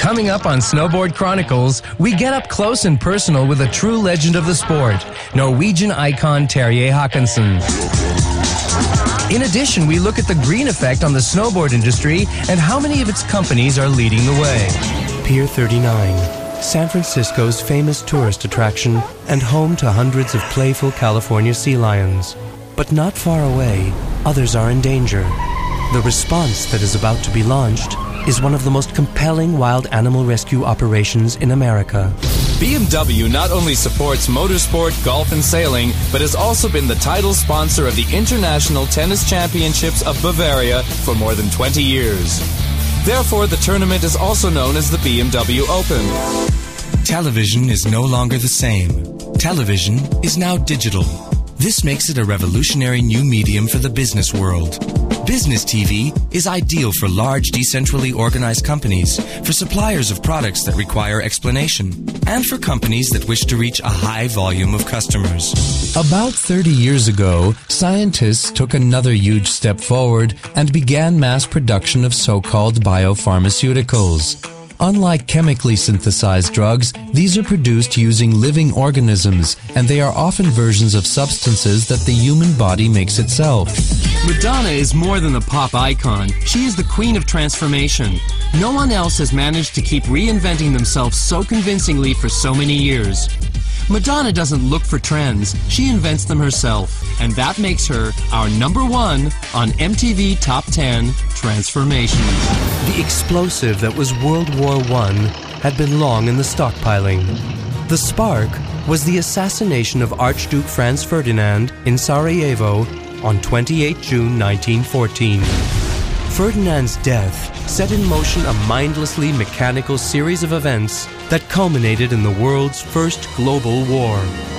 Coming up on Snowboard Chronicles, we get up close and personal with a true legend of the sport, Norwegian icon Terje Håkansson. In addition, we look at the green effect on the snowboard industry and how many of its companies are leading the way. Pier 39, San Francisco's famous tourist attraction and home to hundreds of playful California sea lions. But not far away, others are in danger. The response that is about to be launched is one of the most compelling wild animal rescue operations in America. BMW not only supports motorsport, golf, and sailing, but has also been the title sponsor of the International Tennis Championships of Bavaria for more than 20 years. Therefore, the tournament is also known as the BMW Open. Television is no longer the same. Television is now digital. This makes it a revolutionary new medium for the business world. Business TV is ideal for large, decentrally organized companies, for suppliers of products that require explanation, and for companies that wish to reach a high volume of customers. About 30 years ago, scientists took another huge step forward and began mass production of so-called biopharmaceuticals. Unlike chemically synthesized drugs, these are produced using living organisms, and they are often versions of substances that the human body makes itself. Madonna is more than a pop icon. She is the queen of transformation. No one else has managed to keep reinventing themselves so convincingly for so many years. Madonna doesn't look for trends, she invents them herself, and that makes her our #1 on MTV Top 10 Transformation. The explosive that was World War I had been long in the stockpiling. The spark was the assassination of Archduke Franz Ferdinand in Sarajevo on 28 June 1914. Ferdinand's death set in motion a mindlessly mechanical series of events that culminated in the world's first global war.